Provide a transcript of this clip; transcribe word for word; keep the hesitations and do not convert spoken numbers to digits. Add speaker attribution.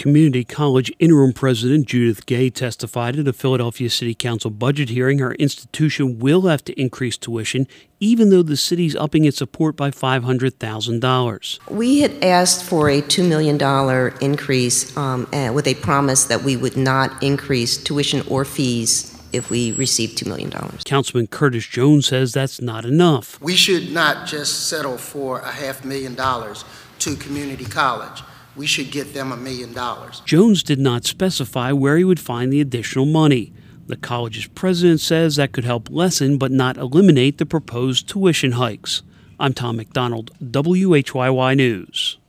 Speaker 1: Community College interim president Judith Gay testified at a Philadelphia City Council budget hearing her institution will have to increase tuition, even though the city's upping its support by five hundred thousand dollars.
Speaker 2: We had asked for a two million dollars increase um, uh, with a promise that we would not increase tuition or fees if we received two million dollars.
Speaker 1: Councilman Curtis Jones says that's not enough.
Speaker 3: We should not just settle for a half million dollars to community college. We should get them a million dollars.
Speaker 1: Jones did not specify where he would find the additional money. The college's president says that could help lessen but not eliminate the proposed tuition hikes. I'm Tom McDonald, W H Y Y News.